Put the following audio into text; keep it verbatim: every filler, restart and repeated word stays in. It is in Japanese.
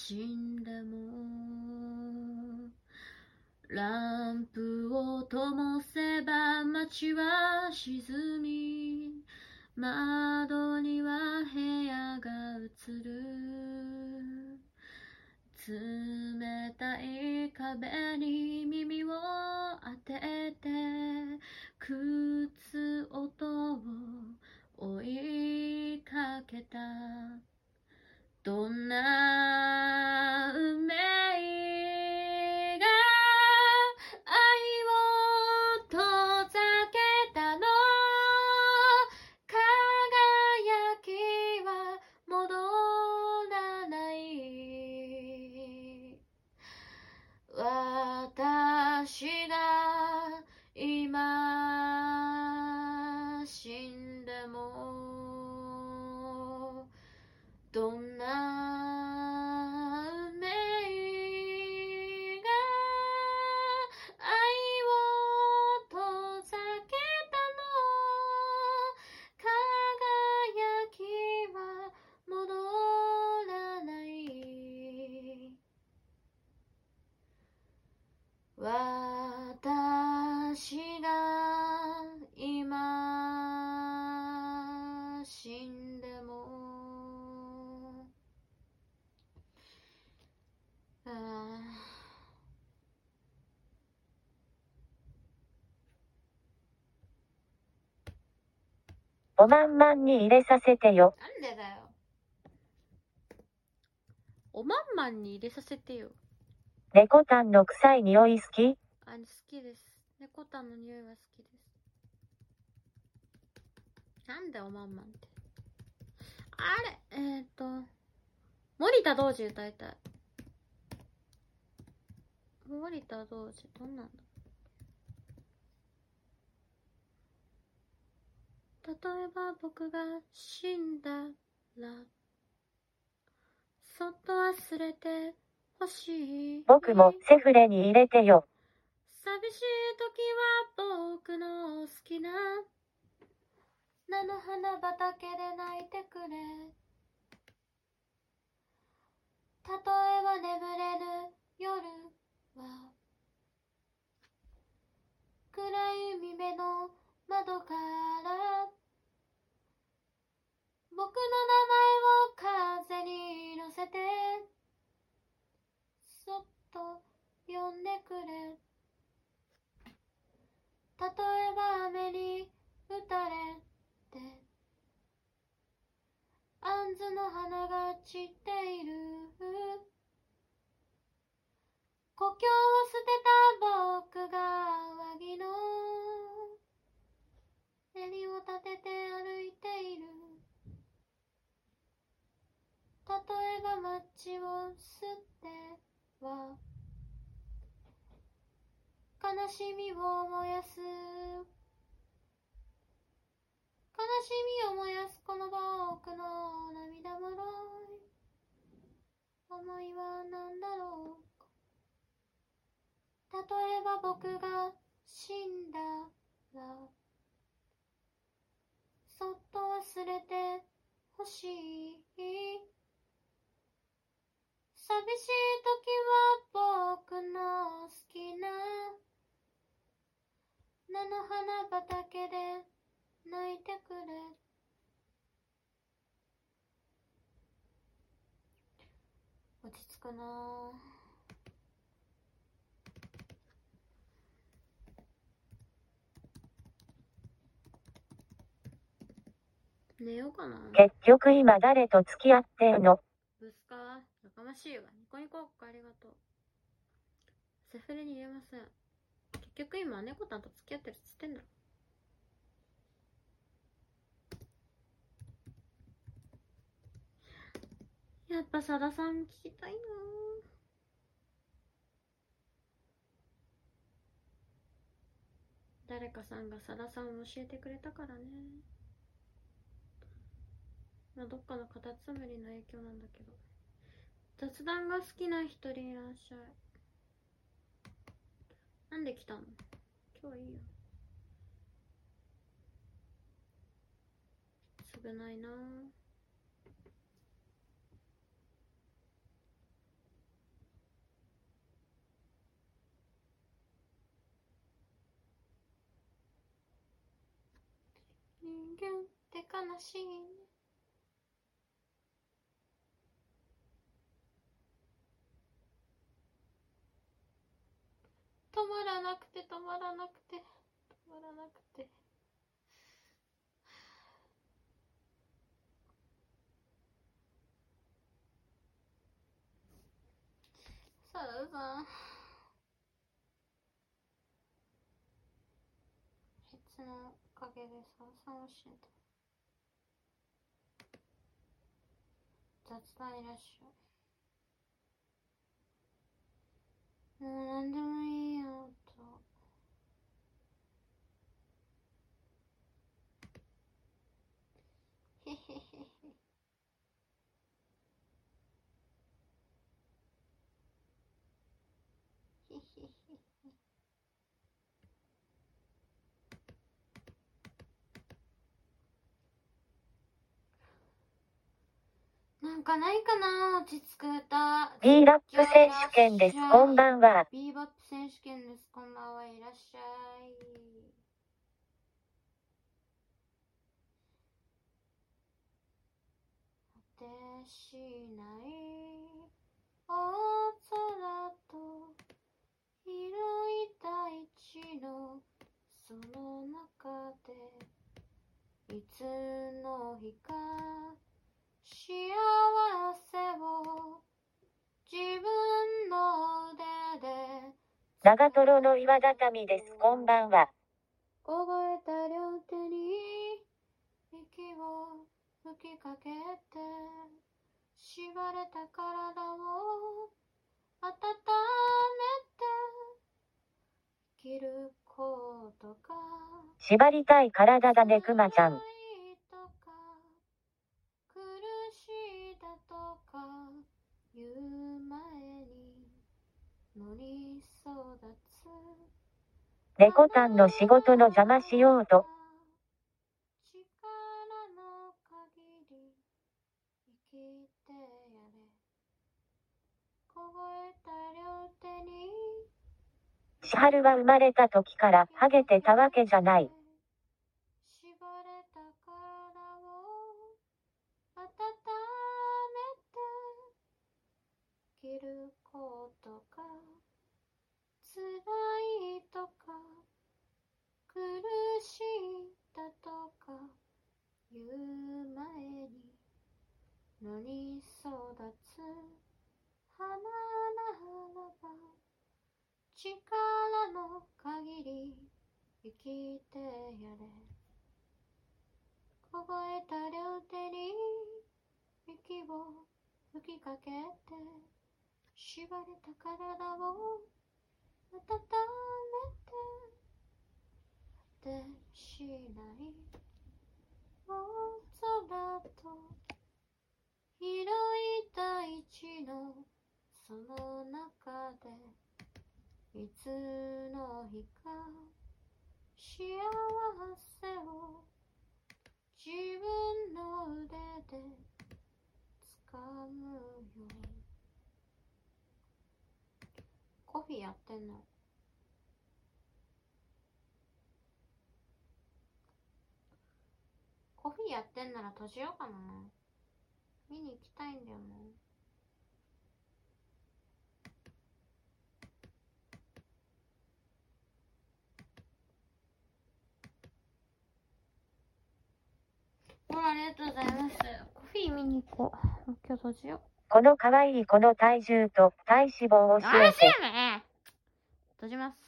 死んでもランプを灯せば街は沈み窓には部屋が映る冷たい壁に耳を当てて靴音を追いかけたどんな運命が愛を遠ざけたの輝きは戻らない私が今死んでもどんな運命が愛を遠ざけたの輝きは戻らない私が今死んでもあおまんまんに入れさせてよ。 なんでだよ。おまんまんに入れさせてよ。 猫たんの臭い匂い好き？ あ、好きです。猫たんの匂いは好きです。なんでおまんまんって。あれ、えーと、森田童子歌いたい。森田童子、どんなんだ。例えば僕が死んだらそっと忘れてほしい。 僕もセフレに入れてよ。 寂しい時は僕の好きな菜の花畑で泣いてくれ。例えば眠れぬ夜は暗い海辺の窓から僕の名前を風に乗せてそっと呼んでくれ。例えば雨に打たれて杏の花が散っている故郷を捨てた僕が上着の襟を立てて歩いている。例えば街を吸っては悲しみを燃やす悲しみを燃やすこの僕の涙もろい思いは何だろうか。例えば僕が死んだらそっと忘れてほしい。寂しい時は僕の好きな菜の花畑で泣いてくれ。落ち着くなぁ。寝ようかな。 結局今誰と付き合ってんの？ ブスかやかましいわ。ニコニコありがとう。セフレに入れません。結局今猫たんと付き合ってるっつってんだろ。やっぱさださん聞きたいなぁ。誰かさんがさださんを教えてくれたからね。まあどっかのカタツムリの影響なんだけど。雑談が好きな人いらっしゃい。なんで来たの？今日いいよ。すぐないなぁ。 ギュンって悲しいね。止まらなくて止まらなくて止まらなくて。サラさん、いつのおかげでサラさんを死んだ。雑談いらっしゃい。もう何でもいいよと。へへへへ。へへへ。なんかないかな、落ち着く歌。 B ラップ選手権です。こんばんは。 ビーバップ選手権です。こんばんは。いらっしゃい。果てしない大空と広い大地のその中でいつの日か幸せを自分の腕で。 長瀞の岩畳です。こんばんは。 凍えた両手に息を吹きかけて縛れた体を温めて生きることか。 縛りたい体だね、くまちゃん。 苦しいだとか言う前に乗り育つ猫たんの仕事の邪魔しようと。 力の限り生きてやれ。凍えた両手に。 千春は生まれた時からハゲてたわけじゃない。 縛れた体を温めて生きることか辛いとか苦しいだとか言う前に乗り育つ花ならば力の限り生きてやれ。凍えた両手に息を吹きかけて縛れた体を温めて果てしない大空と広い大地のその中でいつの日か幸せを自分の腕で掴むよ。コフィやってんの？コフィやってんなら閉じようかな。見に行きたいんだよな。ありがとうございます。コフィー見に行こう。今日閉じよう。 この可愛い子の体重と体脂肪を教えて。 ね。閉じます。